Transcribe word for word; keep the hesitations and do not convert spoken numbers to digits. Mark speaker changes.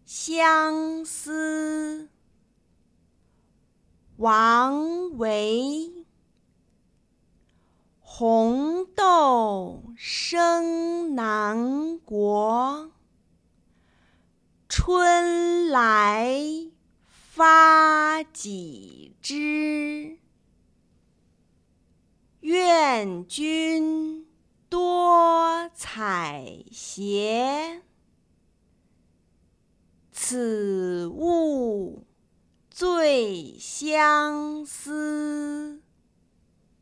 Speaker 1: 相思。王维。红豆生南国，春来发几枝。愿君多采撷，此物最相思。